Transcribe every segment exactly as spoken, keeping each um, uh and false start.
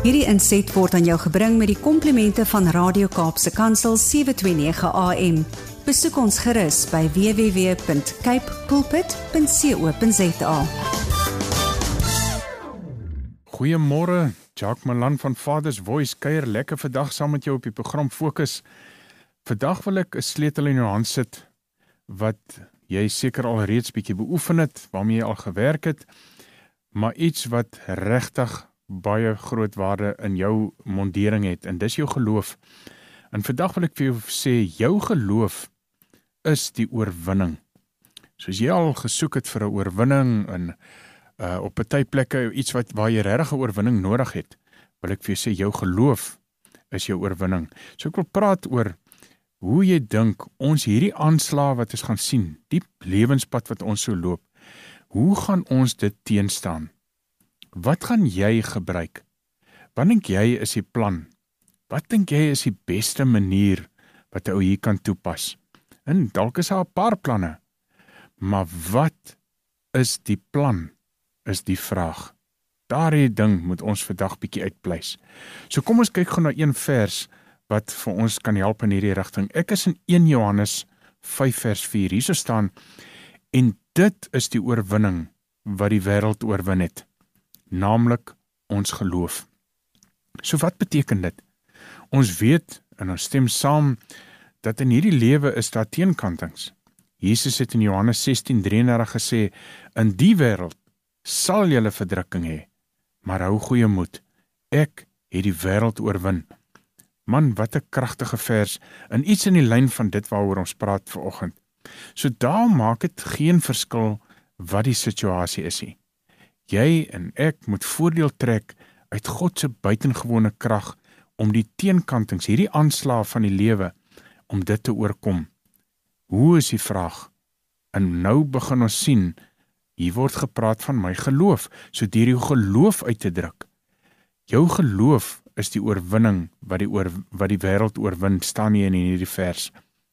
Hierdie inset word aan jou gebring met die komplimente van Radio Kaapse Kansel sewe twee nege A M. Besoek ons gerus by w w w punt cape pulpit punt co punt za. Goeiemôre, Jacques Malan van Father's Voice kuier lekker vandag saam met jou op die program Fokus. Vandag wil ek 'n sleutel in jou hand sit wat jy seker al reeds bietjie beoefen het, waarmee jy al gewerk het, maar iets wat regtig baie groot waarde in jou mondering het, en dis jou geloof. En vandag wil ek vir jou sê, jou geloof is die oorwinning. Soos jy al gesoek het vir 'n oorwinning en uh, op party plekke iets wat waar jy regtig 'n oorwinning nodig het, wil ek vir jou sê, jou geloof is jou oorwinning. So ek wil praat oor hoe jy dink ons hierdie aanslag wat ons gaan sien, die lewenspad wat ons so loop, hoe gaan ons dit teenstaan? Wat gaan jy gebruik? Wat dink jy is die plan? Wat dink jy is die beste manier wat 'n ou hier kan toepas? En dalk is daar 'n paar planne, maar wat is die plan, is die vraag. Daardie ding moet ons vandag bietjie uitpleis. So kom ons kyk gou na een vers wat vir ons kan help in hierdie rigting. Ek is in een Johannes vyf vers vier, hierso staan, en dit is die oorwinning wat die wêreld oorwin het, naamlik ons geloof. So wat beteken dit? Ons weet en ons stem saam dat in hierdie lewe is daar teenkantings. Jesus het in Johannes sestien drie en dertig gesê, in die wêreld sal julle verdrukking hê, maar hou goeie moed, ek het die wêreld oorwin. Man, wat 'n kragtige vers, en iets in die lyn van dit waaroor ons praat vanoggend. So daar maak dit geen verskil wat die situasie is nie. Jy en ek moet voordeel trek uit God se buitengewone krag om die teenkantings, hierdie aanslag van die lewe, om dit te oorkom. Hoe is die vraag? En nou begin ons sien, hier word gepraat van my geloof, so deur jou geloof uit te druk. Jou geloof is die oorwinning wat die, oor, wat die wêreld oorwin, staan hier in hierdie vers.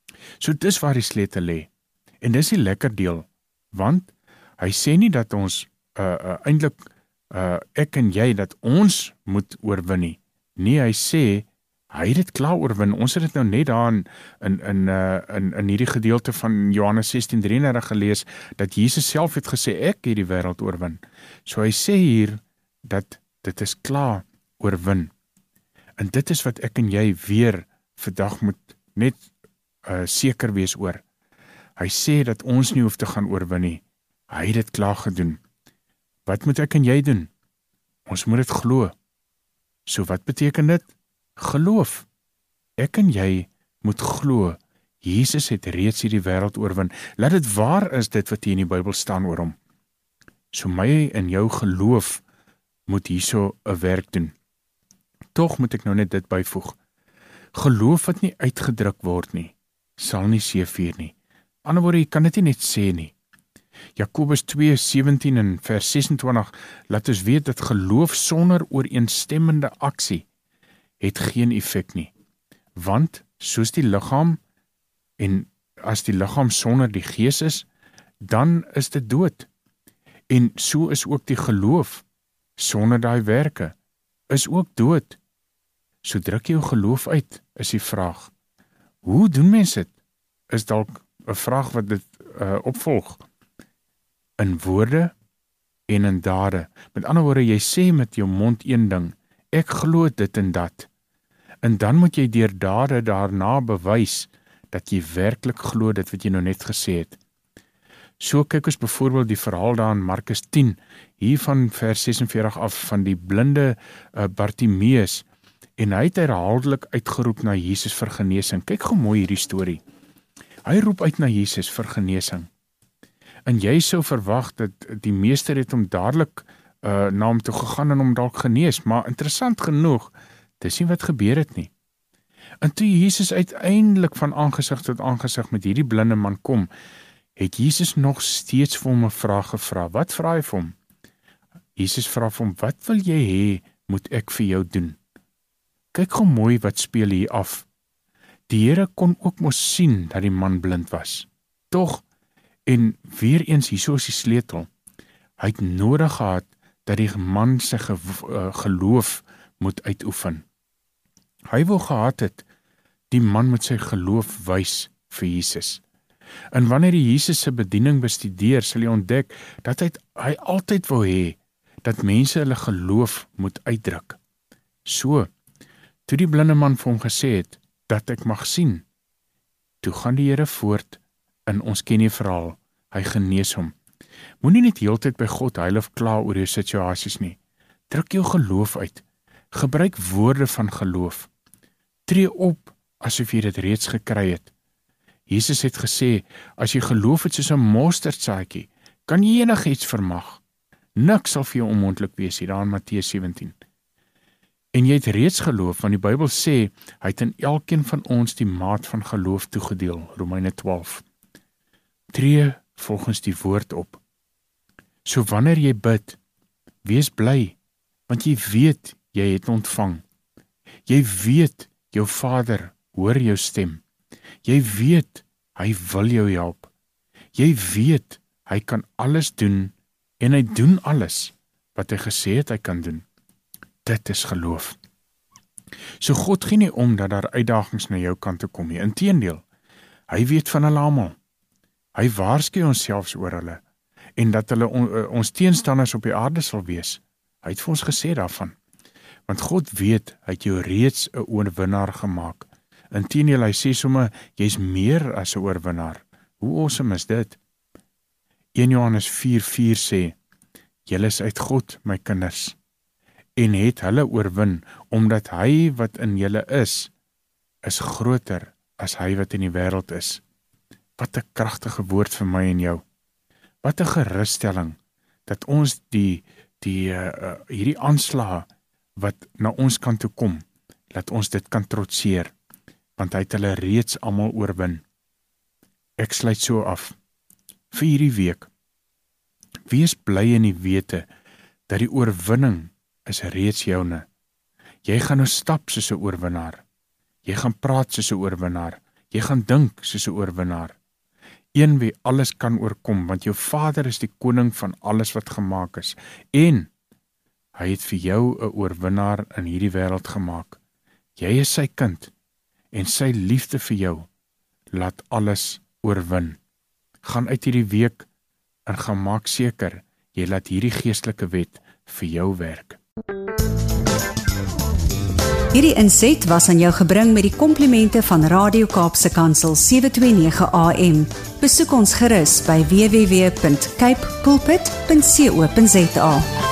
So dis waar die sleutel lê. En dis die lekker deel, want hy sê nie dat ons Uh, uh, eintlik uh, ek en jy, dat ons moet oorwin nie. Nee, hy sê, hy het dit klaar oorwin. Ons het dit nou net daar in, in, in, uh, in, in hierdie gedeelte van Johannes sestien drie en dertig gelees, dat Jesus self het gesê, ek het die wêreld oorwin. So hy sê hier, dat dit is klaar oorwin. En dit is wat ek en jy weer vandag moet net uh, seker wees oor. Hy sê dat ons nie hoef te gaan oorwin nie. Hy het dit klaar gedoen. Wat moet ek en jy doen? Ons moet dit glo. So wat beteken dit? Geloof. Ek en jy moet glo. Jesus het reeds hierdie wêreld oorwin. Laat dit waar is dit wat hier in die Bybel staan oor hom. So my en jou geloof moet hierso 'n werk doen. Tog moet ek nou net dit byvoeg. Geloof wat nie uitgedruk word nie, sal nie seëvier nie. Ander woorde, jy kan dit nie net sê nie. Jakobus twee sewentien en vers ses en twintig laat ons weet dat geloof sonder ooreenstemmende aksie het geen effek nie. Want soos die liggaam, en as die liggaam sonder die gees is, dan is dit dood. En so is ook die geloof sonder daai werke, is ook dood. So druk jou geloof uit, is die vraag. Hoe doen mense dit? Is dalk 'n vraag wat dit uh, opvolg. In woorde en in dade. Met ander woorde, jy sê met jou mond een ding, ek glo dit en dat. En dan moet jy deur dade daarna bewys dat jy werklik glo dit wat jy nou net gesê het. So kyk ons byvoorbeeld die verhaal daar in Markus tien, hier van vers ses en veertig af, van die blinde uh, Bartimeus, en hy het herhaaldelik uitgeroep na Jesus vir genesing. Kyk gou mooi hierdie storie. Hy roep uit na Jesus vir genesing. En jy sou verwag dat die meester het hom dadelik uh, na hom toe gegaan en hom dalk genees, maar interessant genoeg, dis nie wat gebeur het nie. En toe Jesus uiteindelik van aangesig tot aangesig met hierdie blinde man kom, het Jesus nog steeds vir hom 'n vraag gevra. Wat vra hy vir hom? Jesus vra vir hom, wat wil jy hê moet ek vir jou doen? Kyk gou mooi wat speel hier af. Die Here kon ook mos sien dat die man blind was. Tog, en weer eens hierso is die sleutel, hy het nodig gehad dat die man sy ge, uh, geloof moet uitoefen. Hy wou gehad het, die man moet sy geloof wys vir Jesus. En wanneer jy Jesus se bediening bestudeer, sal jy ontdek dat hy, hy altyd wou hê dat mense hulle geloof moet uitdruk. So, toe die blinde man vir hom gesê het, dat ek mag sien, toe gaan die Here voort, en ons ken die verhaal, hy genees hom. Moenie net heeltyd by God huil of kla oor jou situasies nie. Druk jou geloof uit. Gebruik woorde van geloof. Tree op asof jy dit reeds gekry het. Jesus het gesê, as jy geloof het soos 'n mosterdsaadjie, kan jy enigiets vermag. Niks sal vir jou onmoontlik wees, hier daar in Matteus sewentien. En jy het reeds geloof, want die Bybel sê, hy het in elkeen van ons die maat van geloof toegedeel, Romeine twaalf. Tree volgens die woord op. So wanneer jy bid, wees bly, want jy weet, jy het ontvang. Jy weet, jou Vader hoor jou stem. Jy weet, hy wil jou help. Jy weet, hy kan alles doen, en hy doen alles, wat hy gesê het hy kan doen. Dit is geloof. So God gee nie om dat daar uitdagings na jou kant toe kom nie. Inteendeel, hy weet van hulle almal. Hy waarsku ons selfs oor hulle, en dat hulle on, ons teenstanders op die aarde sal wees. Hy het vir ons gesê daarvan. Want God weet, hy het jou reeds 'n oorwinnaar gemaak. Inteendeel, hy sê sommer, jy's meer as 'n oorwinnaar. Hoe awesome is dit? Eerste Johannes vier vier sê, julle is uit God, my kinders, en het hulle oorwin, omdat hy wat in julle is, is groter as hy wat in die wêreld is. Wat 'n kragtige woord vir my en jou. Wat 'n gerusstelling, dat ons die, die uh, hierdie aanslae, wat na ons kant toe kom, laat ons dit kan trotseer, want hy het hulle reeds almal oorwin. Ek sluit so af, vir hierdie week, wees bly in die wete, dat die oorwinning is reeds joune. Jy gaan nou stap soos 'n oorwinnaar, jy gaan praat soos 'n oorwinnaar, jy gaan dink soos 'n oorwinnaar, een wie alles kan oorkom, want jou Vader is die koning van alles wat gemaak is, en hy het vir jou 'n oorwinnaar in hierdie wêreld gemaak. Jy is sy kind, en sy liefde vir jou, laat alles oorwin. Gaan uit hierdie week, en gaan maak seker, jy laat hierdie geestelike wet vir jou werk. Hierdie inset was aan jou gebring met die komplimente van Radio Kaapse Kansel sewe twee nege A M. Besoek ons gerus by w w w punt cape pulpit punt co punt za.